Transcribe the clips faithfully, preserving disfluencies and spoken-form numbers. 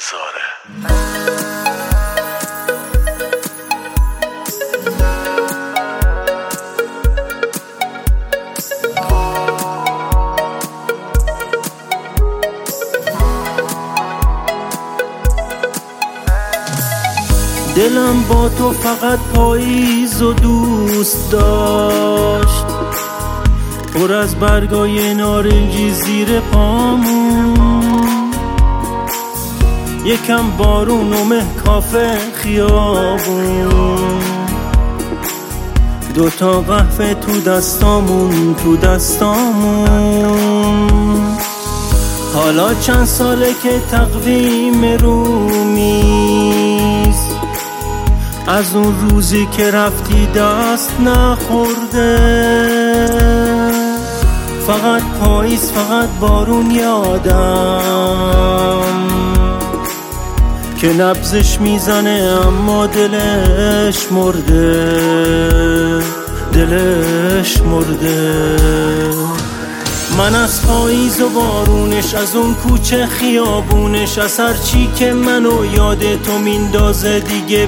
زاره. دلم با تو فقط پاییز و دوست داشت، پر از برگای نارنجی زیر پامون، یکم بارون و مه کافه خیابون، دوتا قهوه تو دستامون تو دستامون. حالا چند ساله که تقویم رومیز، از اون روزی که رفتی دست نخورده. فقط پاییز فقط بارون یادم که نبضش میزنه اما دلش مرده، دلش مرده. من از پاییز و بارونش، از اون کوچه خیابونش، از هر چی که منو یاد تو میندازه دیگه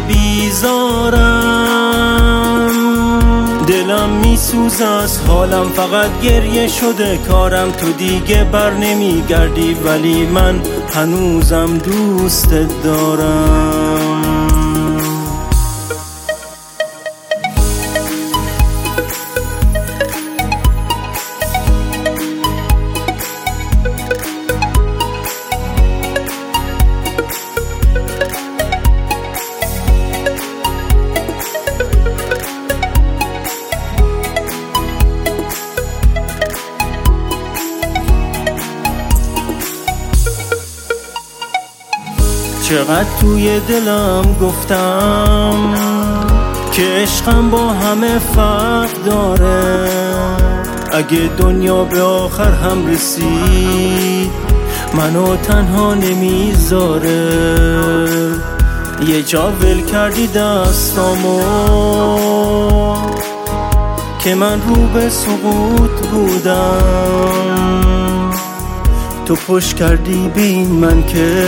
بیزارم. دلم میسوزه از حالم، فقط گریه شده کارم. تو دیگه بر نمیگردی ولی من هنوزم دوستت دارم. چقدر توی دلم گفتم که عشقم با همه فرق داره. اگه دنیا به آخر هم رسید منو تنها نمیذاره. یه جا ول کردی دستامو که من رو به سقوط بودم. تو پشت کردی به این من که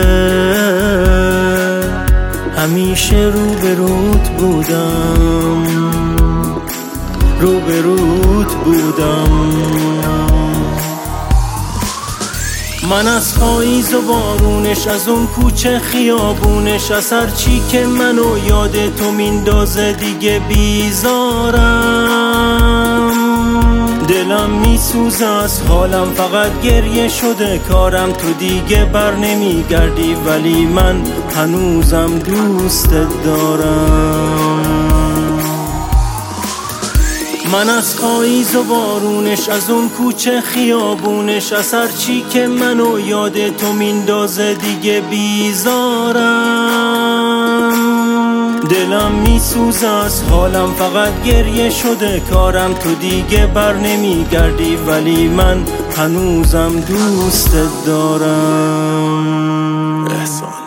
همیشه رو به روت بودم، رو به روت بودم. من از پاییز و بارونش، از اون کوچه خیابونش، از هر چی که منو یاد تو میندازه دیگه بیزارم. دلم میسوزه از حالم، فقط گریه شده کارم. تو دیگه بر نمیگردی ولی من هنوزم دوستت دارم. من از پاییز و بارونش، از اون کوچه خیابونش، از هر چی که منو یاد تو میندازه دیگه بیزارم. دلم میسوزه از حالم، فقط گریه شده کارم. تو دیگه بر نمیگردی ولی من هنوزم دوستت دارم. احسان.